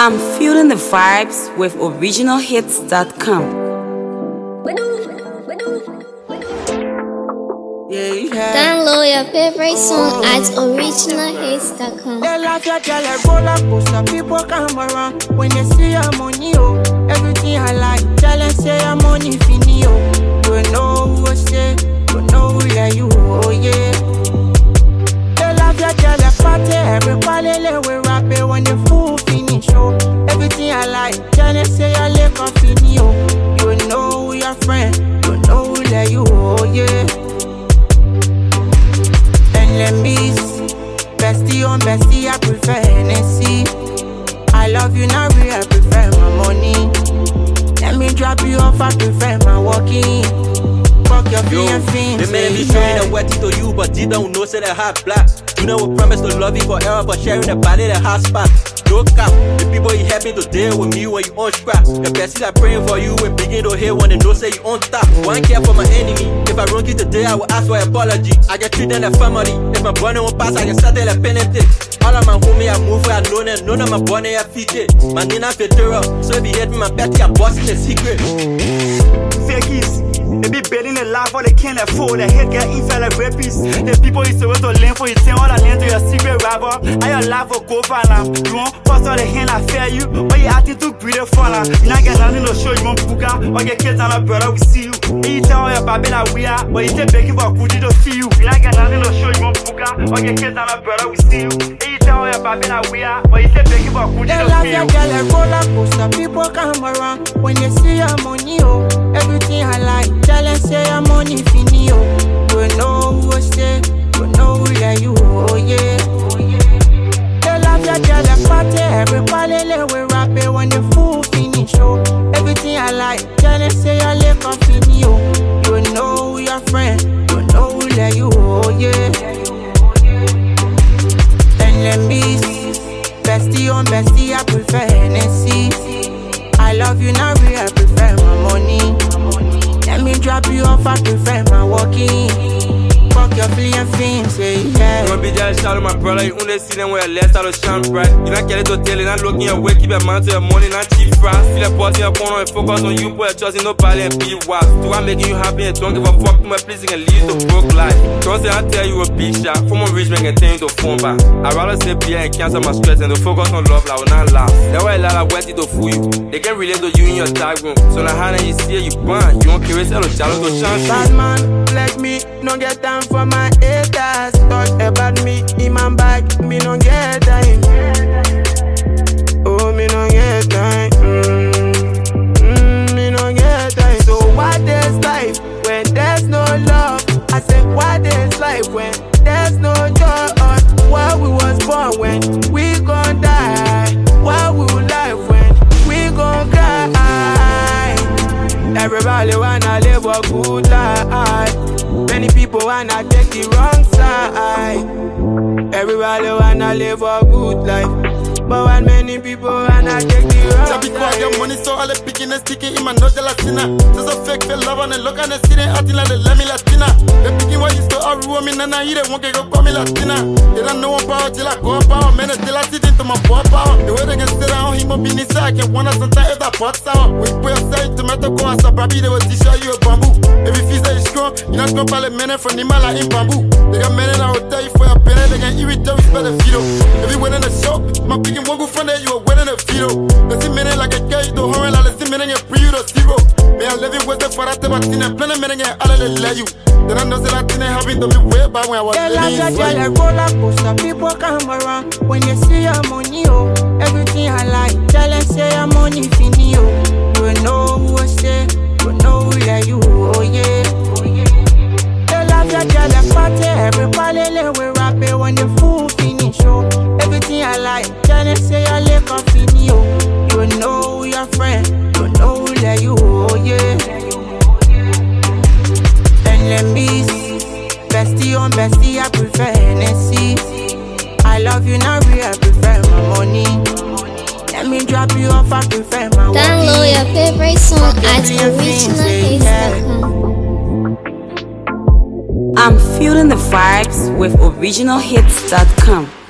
I'm feeling the vibes with originalhits.com. Download your favorite song at originalhits.com. They laugh at you like roller coaster. People come around when they see your money, oh. Everything I like, tell them say your money fini, oh. You know who I say, you know who let you, oh yeah. They laugh at you like party, everybody we rap it when the fool finish, oh. Everything I like, tell them say your lick off fini, oh. You know who your friend, you know who let you, oh yeah. Enemies, bestie on bestie, I prefer Hennessy. I love you now, I prefer my money. Let me drop you off, I prefer my walking. Fuck your feelings. They may be showing a wetty to you, but deep down know say they hot black. You know we promise to love you forever, but sharing the body the hot spot. No cap, the people you happy to deal with me when you on scrap. The besties are praying for you and begin to hear when they know say you on top. One care for my enemy. If I wrong you today, I will ask for apology. I get treated like family. If my brother won't pass, I can settle a penalty. All of my homie I move where I know them. None of my bonnet I feed it. My nina fitera. So if you hate me, my betty I boss in the secret. Fakies. They be building a life but they can't afford. The head get in like rapists. The people you supposed to learn for you turn all the land to your secret rival. And your life will go for now. You want pass all the hand I fear you, but you acting too greedy for now. You not get nothing to show you want puka. Or your kids and my brother we see you. And you tell all your baby like we are, but you take begging for a cootie to see you. You not get nothing to show you want puka. Or your kids and my brother we see you. And you tell all your baby like we are, but you take begging for a cootie to see you. They laugh at you like roller coaster. People come around when they see your money, oh. Everything I like, tell them say your money fini, oh. You know who I say, you know who let you, oh yeah. They laugh at you like party, everybody we rap it when the fool finish, oh. Everything I like, tell them say your lick off fini, oh. You know who your friend, you know who let you, oh yeah. Enemies, bestie on bestie, I prefer Hennessy. I love you now, I prefer my money. Let me drop you off, I prefer my walking. Fuck your feelings, yeah. You wanna be just shout out my brother, you only see them where less out of shine bright. You not get it to tell it, not looking your way, keep your mind to your money, not cheap fries. Feel like boss in your corner and focus on you, boy, trust in nobody and be wise. Do I making you happy and don't give a fuck, my pleasing and lead to broke life. Trust I tell you a big shot, from a rich man can tell you to phone back. I'd rather say beer and cancel my stress and to focus on love, I will not laugh. That's why a lot of wetty to fool you. They can relate to you in your dark room. So now how you see it, you burn. You don't care, it's a child to chance. Bad man, like me, no get time for my haters. Talk about me in my bag, me no get time. Oh, me no get time. Me no get time. So what is life when there's no love? I said what is life when there's no joy? Why we was born when we gon' die? Why we will live when we gon' cry? Everybody wanna live a good life. Many people wanna take the wrong side. Everybody wanna live a good life, but when many people wanna take the wrong side. Because your money so all the picking and sticking in my nose, the Latina. Just a fake feel love and look and they see they acting like they let me Latina. They picking what you still are woman and I hear they won't get go call me Latina. They don't know one power till I go power, man until I sit into my poor power. The way they can sit down, he must be inside. I can wanna sometimes if that pot's out. We put yourself tomato go and stop, probably they will teach you a bamboo. If you feel that it's strong, you're not gonna parle men from the mala in bamboo. They got men in our day for your penny, they can irritate with better feet. If you win in the show, my picking one go from there, you are winning a feedo. Let's see men like a gay, the horror, let's see men in your pre to zero. May I live it with the father, but in a plan of men and I'll let you. Then I know that I didn't have to be way by when I was living. They laugh at you like roller coaster. People come around when they see your money, oh. Everything I like, tell them say your money fini, oh. You know who I say, you know who let you, oh yeah. They laugh at you like party, everybody we rap it when the fool finish, oh. Everything I like, tell them say your lick off fini, oh. You know who your friend, you know who let you, oh yeah. Enemies, bestie on bestie, I prefer Hennessy. I love you now, I prefer my money. Let me drop you off, I prefer my walking. Download your favorite song at originalhits.com. I'm feeling the vibes with originalhits.com.